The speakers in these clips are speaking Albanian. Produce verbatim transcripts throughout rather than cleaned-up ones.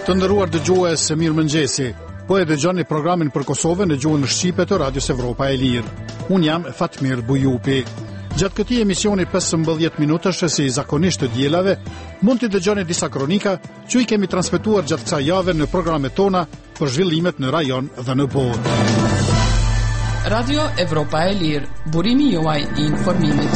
Të nderuar dëgjues, mirëmëngjesi. Po e dëgjoni programin për Kosovën në gjuhën shqipe të Radios Evropa e Lirë. Unë jam Fatmir Bujupi. Gjatë këtij emisioni pesëmbëdhjetë minutash si zakonisht të dielave, mund të dëgjoni disa kronika që i kemi transmetuar gjatë kësaj jave në programet tona për zhvillimet në rajon dhe në botë. Radio Evropa e Lirë, burimi juaj i informimit.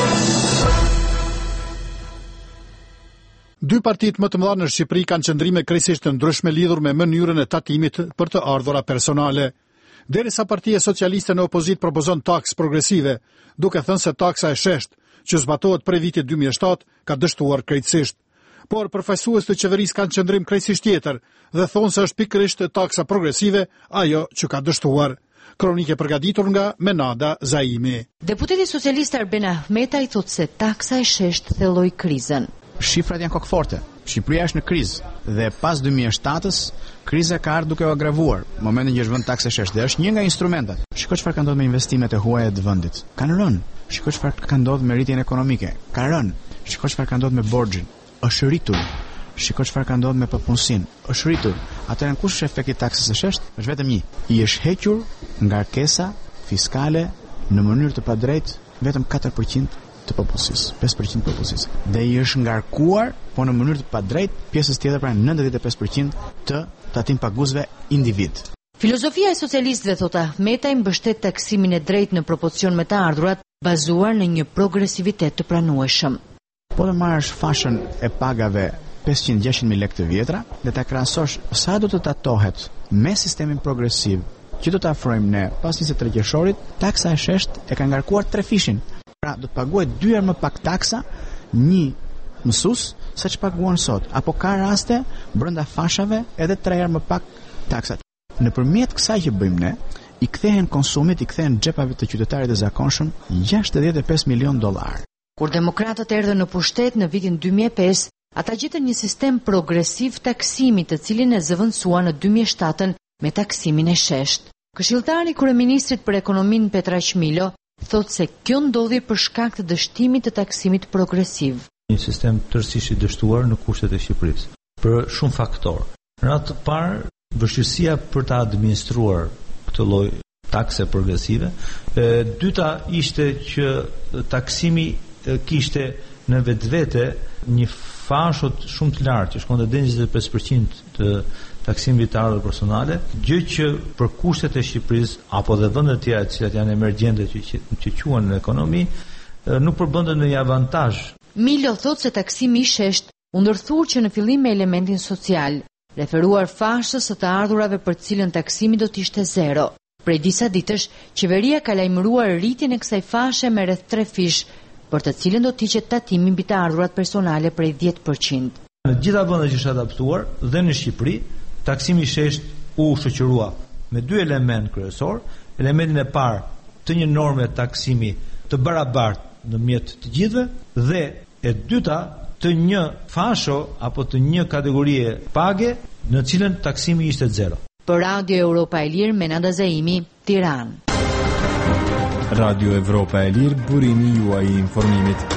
Dy partitë më të mëdha në Shqipëri kanë qëndrime krejtësisht të ndryshme lidhur me mënyrën e tatimit për të ardhura personale. Derisa Partia Socialiste në opozit propozon taksë progresive, duke thënë se taksa e sheshtë, që zbatohet prej vitit dy mijë e shtatë, ka dështuar krejtësisht. Por përfaqësues të qeverisë kanë qëndrim krejtësisht tjetër dhe thonë se është pikërisht taksa progresive ajo që ka dështuar. Kronike përgatitur nga Menada Zaimi. Deputeti socialist Arben Ahmetaj thotë se taksa e sheshtë thelloi krizën. Shifrat janë kokëforte. Shqipëria është në krizë dhe pas dy mijë e shtatës kriza ka ardhur duke u agravuar. Momentin që është vënë taksë e sheshtë dhe është një nga instrumentet. Shikoj çfarë ka ndodhur me investimet e huaja të vendit. Kanë rënë. Shikoj çfarë ka ndodhur me rritjen ekonomike. Ka rënë. Shikoj çfarë ka ndodhur me borxhin. Është rritur. Shikoj çfarë ka ndodhur me papunësinë. Është rritur. Atëherë kush është efekti taksës së sheshtë? Është vetëm një. I është hequr ngarkesa fiskale në mënyrë të padrejtë vetëm katër përqind të popullsisë, pesë përqind të popullsisë. Dhe i është ngarkuar, po në mënyrë të padrejtë, pjesës tjetër pra nëntëdhjetë e pesë përqind të tatim paguesve individ. Filozofia e socialistëve, thot Ahmetaj, mbështet taksimin e drejtë në proporcion me të ardhurat, bazuar në një progresivitet të pranueshëm. Po të marrësh fashën e pagave pesëqind gjashtëqind mijë lekë të vjetra dhe ta krahasosh sa do të tatohet me sistemin progresiv që do të afrojmë ne pas njëzet e tre qershorit, taksa e sheshtë e ka ngarkuar tre fishin. Pra do të paguhet dy herë më pak taksa një mësues sa që paguan sot, apo ka raste brenda fashave edhe tre herë më pak taksat. Nëpërmjet kësaj që bëjmë ne, i kthehen konsumit, i kthehen xhepave të qytetarit të zakonshëm gjashtëdhjetë e pesë milion dollar. Kur demokratët erdhën në pushtet në vitin dy mijë e pesë, ata gjetën një sistem progresiv taksimi, të cilin e zëvendësuan në dy mijë e shtatën me taksimin e sheshtë. Këshilltari kryeministrit për ekonominë Petraq Milo thotë se kjo ndodhi për shkak të dështimit të taksimit progresiv. Një sistem tërësisht i dështuar në kushtet e Shqipërisë për shumë faktorë. Në radhë të parë, vështirësia për ta administruar këtë lloj takse progresive. E dyta ishte që taksimi kishte në vetvete një fashot shumë të lartë, që shkonte deri në njëzet e pesë përqind të taksimit të ardhurave personale, gjë që për kushtet e Shqipërisë apo dhe vendet e tjera të cilat janë emergjente që që, që quhen në ekonomi, nuk përbënte në një avantazh. Milo thotë se taksimi i sheshtë u ndërthur që në fillim me elementin social, referuar fashës së të ardhurave për të cilën taksimi do të ishte zero. Prej disa ditësh, qeveria ka lajmëruar rritjen e kësaj fashe me rreth tre fish, për të cilën do të hiqet tatimi mbi të ardhurat personale prej dhjetë përqind. Në gjitha vendet që është adaptuar dhe në Shqipëri, taksimi i sheshtë u shoqërua me dy element kryesor, elementin e parë të një norme taksimi të barabartë në mjet të gjithëve dhe e dyta të një fasho apo të një kategorie page në cilën taksimi ishte zero. Për Radio Evropa e Lirë, Menada Zaimi, Tiranë. Radio Evropa e Lirë, burimi juaj i informimit.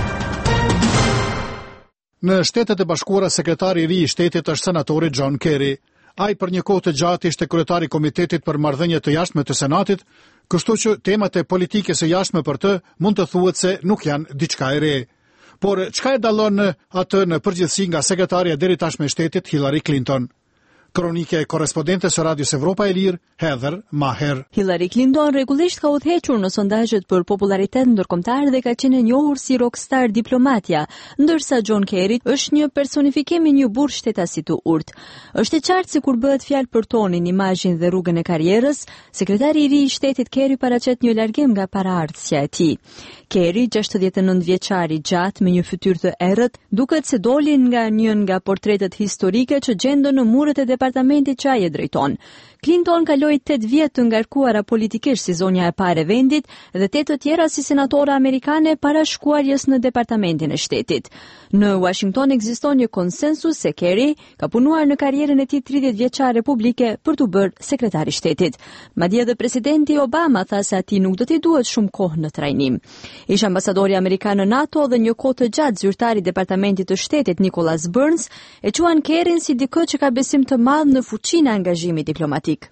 Në Shtetet e Bashkuara, sekretari i ri i shtetit është senatori John Kerry. Ai për një kohë të gjatë ishte kryetari i Komitetit për Marrëdhëniet të Jashtme të Senatit, kështu që temat e politikës së jashtme për të mund të thuhet se nuk janë diçka e re. Por çka e dallon atë në përgjithësi nga sekretaria deri tashme e shtetit Hillary Clinton? Kronike e korrespondentes së Radios Evropa e Lirë, Heather Maher. Hillary Clinton rregullisht ka udhëhequr në sondazhet për popularitet ndërkombëtar dhe ka qenë e njohur si rockstar diplomatja, ndërsa John Kerry është një personifikim i një burr shtetasi të urtë. Është e qartë se kur bëhet fjalë për tonin, imazhin dhe rrugën e karrierës, sekretari i ri i shtetit Kerry paraqet një largim nga paraardhësja e tij. Kerry, gjashtëdhjetë e nëntë vjeçar i gjatë me një fytyrë të errët, duket se doli nga një nga portretet historike që gjenden në muret e departamentit që ai e drejton. Clinton kaloi tetë vjet të ngarkuara politikisht si zonja e parë e vendit dhe tetë të tjera si senatore amerikane para shkuarjes në Departamentin e Shtetit. Në Washington ekziston një konsensus se Kerry ka punuar në karrierën e tij tridhjetë vjeçare republike për të bërë sekretar i shtetit. Madje edhe presidenti Obama tha se atij nuk do t'i duhet shumë kohë në trajnim. Ish ambasadori amerikan në NATO dhe një kohë të gjatë zyrtari i Departamentit të Shtetit Nicholas Burns e quan Kerryn si dikë që ka besim të madh në fuqinë e angazhimit diplomatik.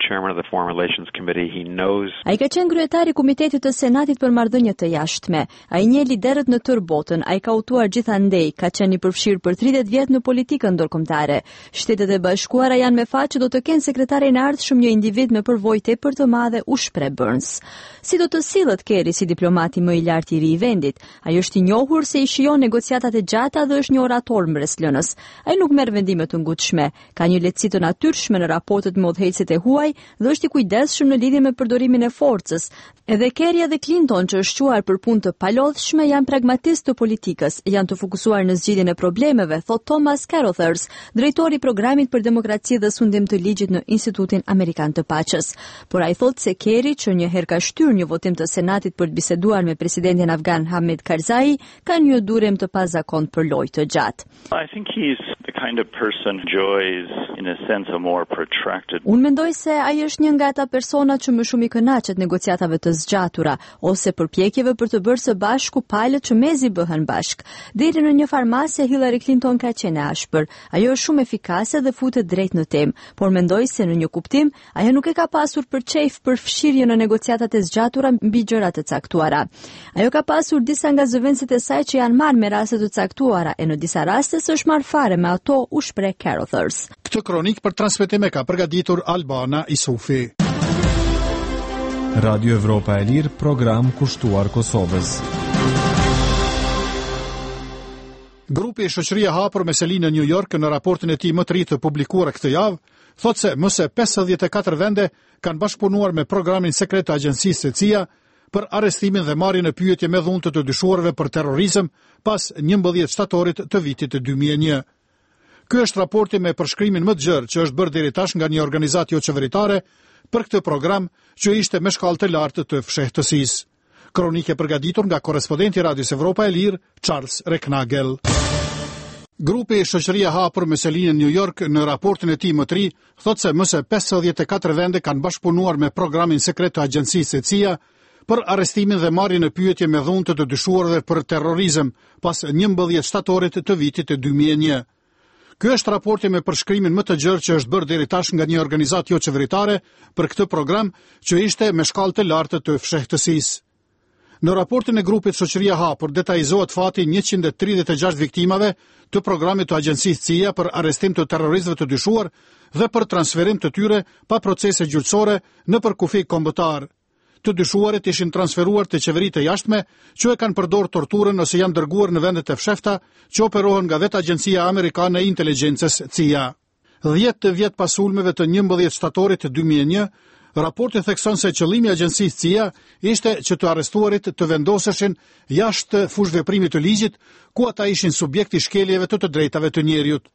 Ai ka qenë kryetari i Komitetit të Senatit për marrëdhëniet të jashtme. Ai njeh liderët në tërë botën. Ai ka udhëtuar gjithandej, ka qenë i përfshirë për tridhjetë vjet në politikën ndërkombëtare. Shtetet e Bashkuara janë me fat që do të kenë sekretarin e ardhshëm një individ me përvojë tepër të madhe, u shpreh Burns. Si do të sillet Kerry si diplomati më i lartë i ri i vendit? Ai është i njohur se i shijon negociatat e gjata dhe është një orator mbreslënës. Ai nuk merr vendime të ngutshme, ka një lehtësi të natyrshme në raportet me udhëheqësit e huaj dhe është i kujdesshëm në lidhje me përdorimin e forcës. Edhe Kerry dhe Clinton, që është quar për punë të palodhshme, janë pragmatistë të politikës, janë të fokusuar në zgjidhjen e problemeve, thot Thomas Carothers, drejtori i programit për demokraci dhe sundim të ligjit në Institutin Amerikan të Paqes. Por ai thotë se Kerry, që një herë ka shtyr një votim të Senatit për të biseduar me presidentin afgan Hamid Karzai, ka një durim të pazakont për lojë të gjatë. I think he's the kind of person enjoys in a sense a more protracted. Unë mendoj se ai është një nga ata persona që më shumë i kënaqet negociatave të zgjatura ose përpjekjeve për të bërë së bashku palët që mezi bëhen bashk. Deri në një farmase Hillary Clinton ka qenë ashpër. Ajo është shumë efikase dhe futet drejt në temë, por mendoj se në një kuptim ajo nuk e ka pasur përçejf për fshirje në negociatat e zgjatura mbi gjëra të caktuara. Ajo ka pasur disa nga zëvendësit e saj që janë marrë me raste të caktuara e në disa raste s'është marrë fare me ato, u shpreh Carothers. Këtë kronik për transmetim e ka përgatitur Albana Isufi. Radio Evropa e Lirë, program kushtuar Kosovës. Grupi i Shoqëria e Hapur me selinë në New York në raportin e tij më të ri të publikuar këtë javë, thotë se më së pesëdhjetë e katër vende kanë bashkëpunuar me programin sekret të agjencisë së C I A për arrestimin dhe marrjen e pyetje me dhuntë të dyshuarve për terrorizëm pas njëmbëdhjetë shtatorit të vitit të dy mijë e një. Ky është raporti me përshkrimin më të gjerë që është bërë deri tash nga një organizatë jo qeveritare për këtë program që ishte me shkallë të lartë të fshehtësisë. Kronikë e përgatitur nga korrespondenti i Radios Evropa e Lirë, Charles Reknagel. Grupi i Shoqëria e Hapur me selinë në New York në raportin e tij më të ri thotë se më së pesëdhjetë e katër vende kanë bashkëpunuar me programin sekret të agjencisë së C I A për arrestimin dhe marrjen e pyetje me dhuntë të dyshuarve për terrorizëm pas njëmbëdhjetë shtatorit të vitit të dy mijë e një. Ky është raporti me përshkrimin më të gjerë që është bërë deri tash nga një organizatë jo qeveritare për këtë program që ishte me shkallë të lartë të fshehtësisë. Në raportin e grupit Shoqëria e Hapur detajzohet fati njëqind e tridhjetë e gjashtë viktimave të programit të agjencisë C I A për arrestim të terroristëve të dyshuar dhe për transferim të tyre pa procese gjyqësore nëpër kufi kombëtar. Të dyshuarit ishin transferuar te qeveritë e jashtme që e kanë përdorur torturën ose janë dërguar në vendet e fshehta që operohen nga vetë Agjencia Amerikane e Inteligjencës C I A. dhjetë vjet pas sulmeve të njëmbëdhjetë shtatorit të dy mijë e një, raporti thekson se qëllimi i agjencisë C I A ishte që të arrestuarit të vendoseshin jashtë fushveprimit të ligjit, ku ata ishin subjekt i shkeljeve të të drejtave të njerëzit.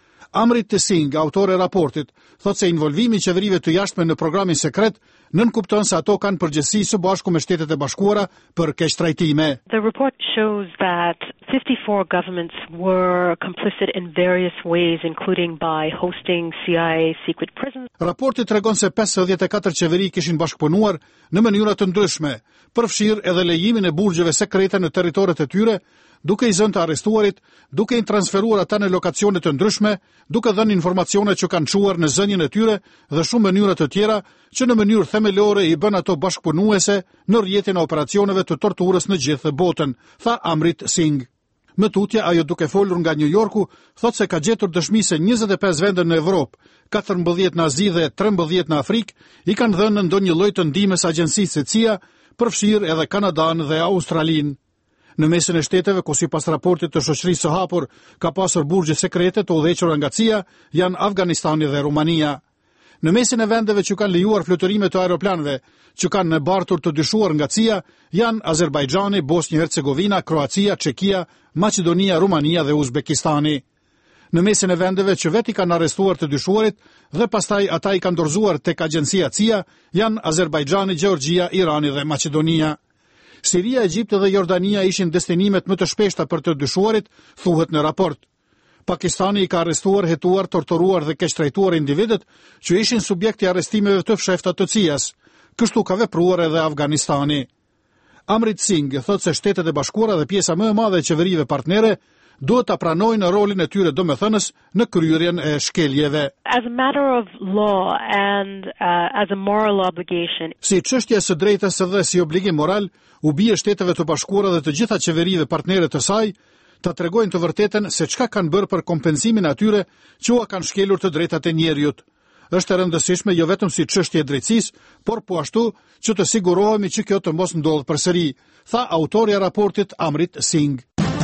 Amrit Singh, autor e raportit, thotë se involvimi i qeverive të jashtme në programin sekret nënkupton se ato kanë përgjegjësi së bashku me Shtetet e Bashkuara për keqtrajtime. The report shows that fifty-four governments were complicit in various ways, including by hosting C I A secret prisons. Raporti tregon se pesëdhjetë e katër qeveri kishin bashkëpunuar në mënyra të ndryshme, përfshirë edhe lejimin e burgjeve sekrete në territoret e tyre, duke i zënë të arrestuarit, duke i transferuar ata në lokacione të ndryshme, duke dhënë informacione që kanë çuar në zënjen e tyre dhe shumë mënyra të tjera që në mënyrë themelore i bën ato bashkëpunuese në rrjetin e operacioneve të torturës në gjithë botën, tha Amrit Singh. Më tutje, ajo duke folur nga New Yorku, thotë se ka gjetur dëshmi se njëzet e pesë vende në Evropë, katërmbëdhjetë në Azi dhe trembëdhjetë në Afrikë, i kanë dhënë ndonjë lloj të ndihmës agjencisë së C I A, përfshirë edhe Kanadan dhe Australinë. Në mesin e shteteve, ku sipas raportit të Shoqërisë së Hapur ka pasur burgje sekrete të udhëhequra nga C I A, janë Afganistani dhe Rumania. Në mesin e vendeve që kanë lejuar fluturime të aeroplanëve, që kanë në bartur të dyshuar nga C I A, janë Azerbajxhani, Bosnjë Hercegovina, Kroacia, Çekia, Maqedonia, Rumania dhe Uzbekistani. në mesin e vendeve që vetë i kanë arrestuar të dyshuarit dhe pastaj ata i kanë dorëzuar tek agjencia C I A janë Azerbajxhani, Gjeorgjia, Irani dhe Maqedonia. Siria, Egjipti dhe Jordania ishin destinimet më të shpeshta për të dyshuarit, thuhet në raport. Pakistani i ka arrestuar, hetuar, torturuar dhe keqtrajtuar individët që ishin subjekti arrestimeve të fshehta të C I A-s. Kështu ka vepruar edhe Afganistani. Amrit Singh thotë se Shtetet e Bashkuara dhe pjesa më e madhe e qeverive partnere duhet ta pranojnë rolin e tyre domethënës në kryerjen e shkeljeve. As a matter of law and uh, as a moral obligation. Si çështje së drejtës dhe si obligim moral, u bie Shteteve të Bashkuara dhe të gjitha qeverive partnere të saj ta tregojnë të vërtetën se çka kanë bërë për kompensimin atyre që u kanë shkelur të drejtat e njerëzit. Është e rëndësishme jo vetëm si çështje e drejtësisë, por po ashtu që të sigurohemi që kjo të mos ndodhë përsëri, tha autorja raportit Amrit Singh.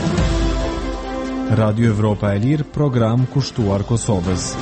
Radio Evropa e Lirë, program kushtuar Kosovës.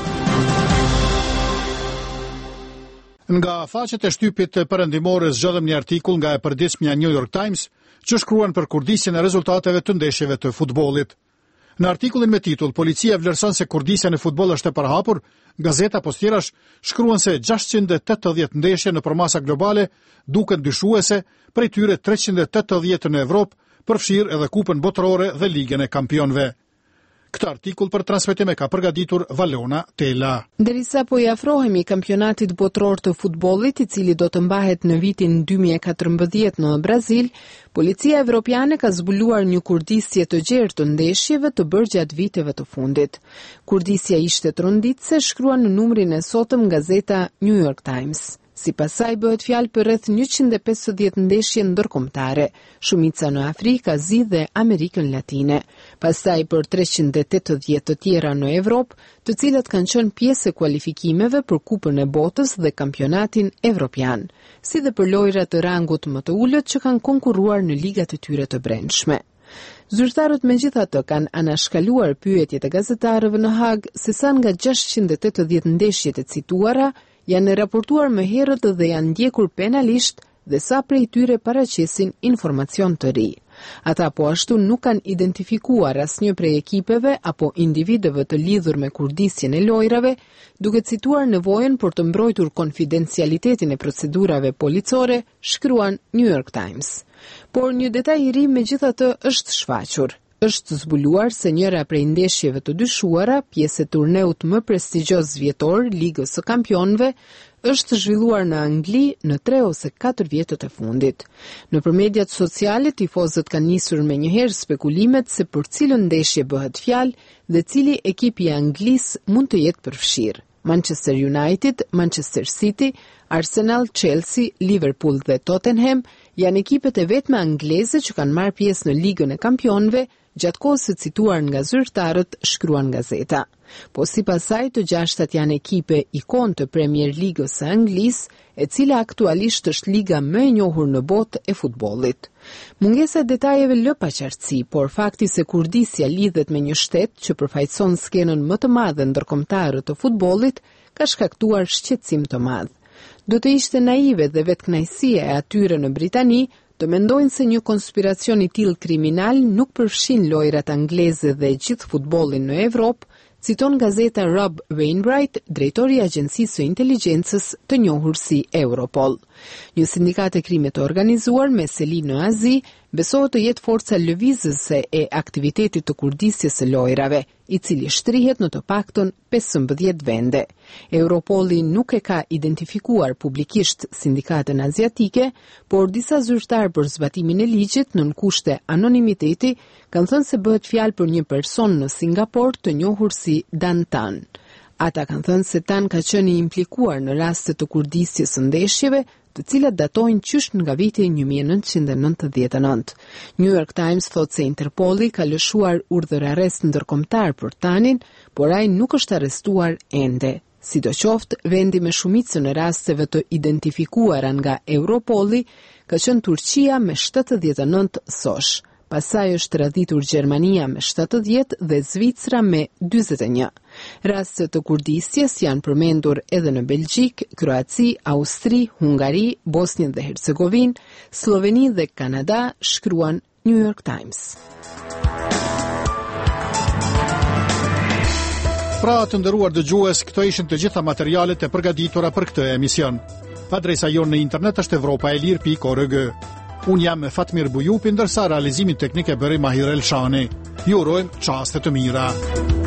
Nga faqet e shtypit perëndimore zgjodhem një artikull nga e përditshmja New York Times që shkruan për kurdisjen e rezultateve të ndeshjeve të futbollit. Në artikullin me titull Policia vlerëson se kurdisja në futboll është e përhapur, gazeta postirash shkruan se gjashtëqind e tetëdhjetë ndeshje në përmasa globale duken dyshuese, prej tyre treqind e tetëdhjetë në Evropë, përfshirë edhe Kupën Botërore dhe Ligën e Kampionëve. Këtë artikull për transmetim e ka përgatitur Valona Tela. Derisa po i afrohemi kampionatit botror të futbollit, i cili do të mbahet në vitin dy mijë e katërmbëdhjetë në Brazil, Policia Evropiane ka zbuluar një kurdisje të gjerë të ndeshjeve të bërë gjatë viteve të fundit. Kurdisja ishte tronditse, shkruan në numrin e sotëm gazeta New York Times. Si pasaj bëhet fjalë për rreth njëqind e pesëdhjetë ndeshje ndërkombëtare, shumica në Afrikë, Azi dhe Amerikën Latine. Pastaj për treqind e tetëdhjetë të tjera në Evropë, të cilat kanë qenë pjesë e kualifikimeve për Kupën e Botës dhe Kampionatin Evropian, si dhe për lojra të rangut më të ulët që kanë konkurruar në ligat e tyre të brendshme. Zyrtarët megjithatë kanë anashkaluar pyetjet e gazetarëve në Hag se sa nga gjashtëqind e tetëdhjetë ndeshjet e cituara janë raportuar më herët dhe janë ndjekur penalisht dhe sa prej tyre paraqesin informacion të ri. Ata po ashtu nuk kanë identifikuar asnjë prej ekipeve apo individëve të lidhur me kurdisjen e lojrave, duke cituar nevojën për të mbrojtur konfidencialitetin e procedurave policore, shkruan New York Times. Por një detaj i ri megjithatë është shfaqur. Është zbuluar se njëra prej ndeshjeve të dyshuara, pjesë e turneut më prestigjioz vjetor, Ligës së Kampionëve, është zhvilluar në Angli në tre ose katër vjetët e fundit. Nëpër mediat sociale, tifozët kanë nisur menjëherë spekulimet se për cilën ndeshje bëhet fjalë dhe cili ekip i Anglisë mund të jetë përfshirë. Manchester United, Manchester City, Arsenal, Chelsea, Liverpool dhe Tottenham janë ekipet e vetme angleze që kanë marrë pjesë në Ligën e Kampionëve, gjatë kohës së cituar nga zyrtarët, shkruan gazeta. Po sipas saj, të gjashtat janë ekipe ikon të Premier Ligës së Anglisë, e cila aktualisht është liga më e njohur në botë e futbollit. Mungesa e detajeve lë pa qartësi, por fakti se kurdisja lidhet me një shtet që përfaqëson skenën më të madhe ndërkombëtare të futbollit ka shkaktuar shqetësim të madh. Do të ishte naive dhe vetkënaqësia e atyre në Britani të mendojnë se një konspiracion i tillë kriminal nuk përfshin lojrat angleze dhe gjithë futbollin në Evropë, citon gazeta Rob Wainwright, drejtori i Agjencisë së Inteligjencës të njohur si Europol. Një sindikat e krimit të organizuar me seli në Azi besohet të jetë forca lëvizëse e aktivitetit të kurdisjes së lojrave, i cili shtrihet në të paktën pesëmbëdhjetë vende. Europoli nuk e ka identifikuar publikisht sindikatën aziatike, por disa zyrtar për zbatimin e ligjit nën kushte anonimiteti kanë thënë se bëhet fjalë për një person në Singapur të njohur si Dan Tan. Ata kanë thënë se Tan ka qenë i implikuar në raste të kurdisjes së ndeshjeve, të cilat datojnë qysh nga viti një mijë e nëntëqind e nëntëdhjetë e nëntë. New York Times thotë se Interpoli ka lëshuar urdhër arrest ndërkombëtar për Tanin, por ai nuk është arrestuar ende. Sidoqoftë, vendi me shumicën e rasteve të identifikuara nga Europoli ka qenë Turqia me shtatëdhjetë e nëntë sosh. Pasaj është radhitur Gjermania me shtatëdhjetë dhe Zvicra me dyzet e një. Rastet të kurdisjes janë përmendur edhe në Belgjik, Kroaci, Austri, Hungari, Bosnjë dhe Hercegovinë, Sloveni dhe Kanada, shkruan New York Times. Pra të nderuar dëgjues, këto ishin të gjitha materialet e përgatitura për këtë emision. Adresa jonë në internet është evropaelir pikë org. Unë jam Fatmir Bujupi, ndërsa realizimin teknik e bëri Mahir Elshani. Ju urojmë çaste të mira.